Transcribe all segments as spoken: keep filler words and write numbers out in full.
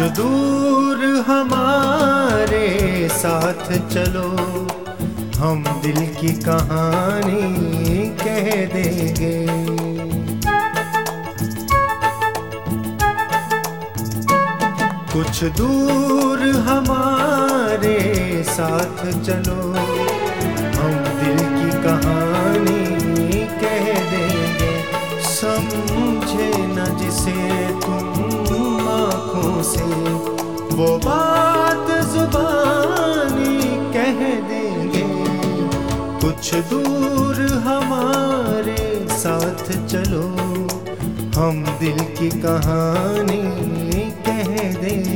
दूर हमारे साथ चलो, हम दिल की कहानी कह देंगे। कुछ दूर हमारे साथ चलो, हम दिल की कहानी कह देंगे। समझे न जिसे तुम आँखों से, वो बात जुबानी कह देंगे। कुछ दूर हमारे साथ चलो, हम दिल की कहानी कह देंगे।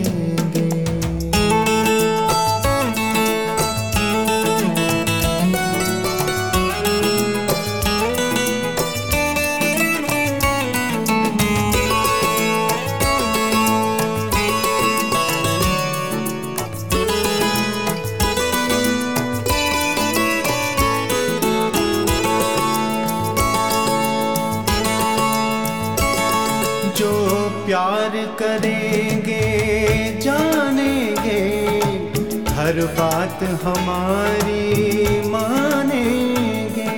जो प्यार करेंगे जानेंगे, हर बात हमारी मानेंगे।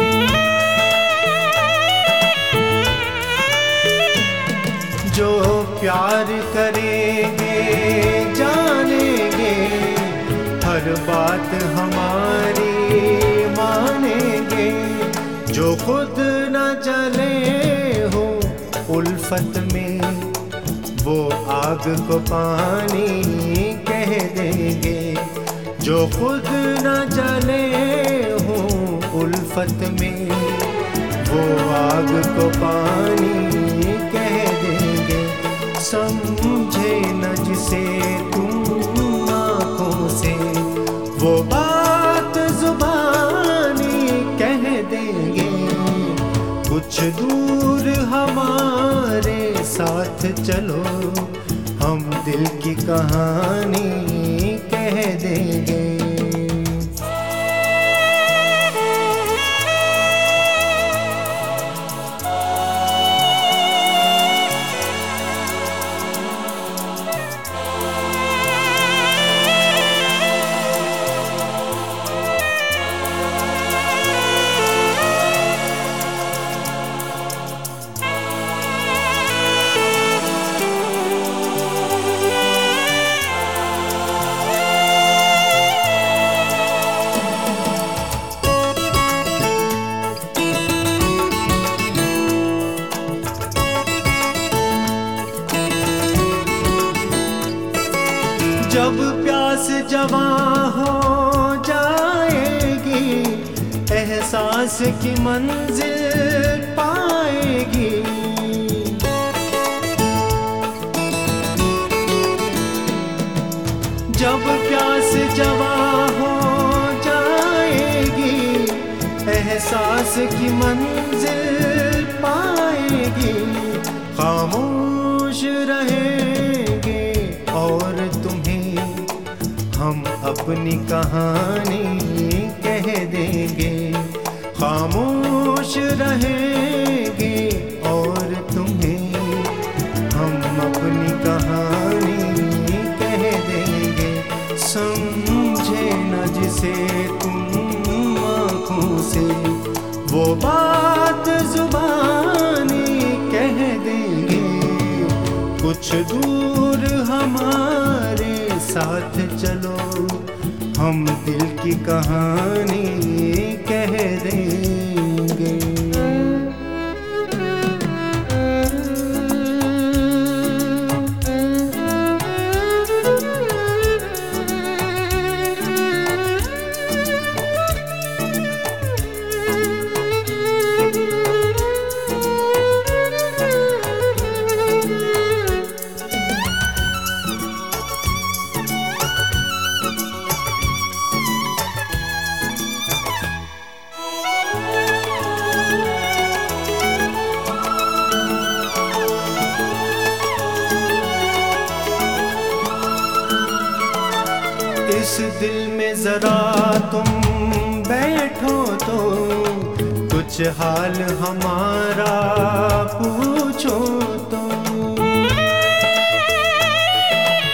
जो प्यार करेंगे जानेंगे, हर बात हमारी मानेंगे। जो खुद न जले हो उल्फत में, वो आग को पानी कह देंगे। जो खुद न जले हो उल्फत में, वो आग को पानी कह देंगे। समझे न जिसे तुम आँखों से, वो बात जुबानी कह देंगे। कुछ दूर हमारे साथ चलो, हम दिल की कहानी कह देंगे। जब प्यास जवां हो जाएगी, एहसास की मंजिल पाएगी। जब प्यास जवां हो जाएगी, एहसास की मंजिल पाएगी। खामोश रहेंगे और तुम्हें हम अपनी कहानी कह देंगे। खामोश रहेंगे और तुम्हें हम अपनी कहानी कह देंगे। समझे न जिसे तुम आँखों से, वो बात जुबानी कह देंगे। कुछ दूर हमारे साथ चलो, हम दिल की कहानी कह देंगे। इस दिल में जरा तुम बैठो तो, कुछ हाल हमारा पूछो तो।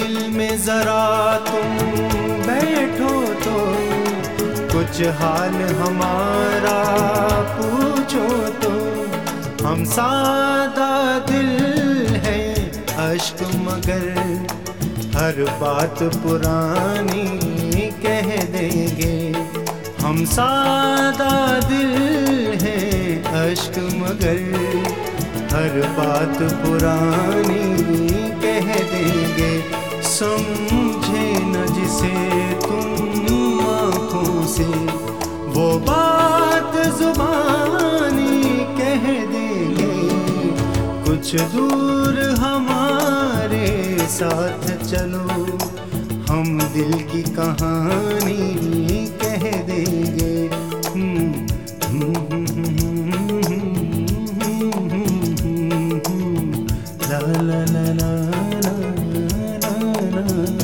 दिल में जरा तुम बैठो तो कुछ हाल हमारा पूछो तो। हम सादा दिल है अश्क मगर हर बात पुरानी कह देंगे। हम सादा दिल है अश्क मगर हर बात पुरानी कह देंगे। समझे न जिसे तुम आँखों से वो बात जुबानी कह देंगे। कुछ दूर हमारे साथ चलो हम दिल की कहानी कह देंगे। ला ला ला ला ला ला ला।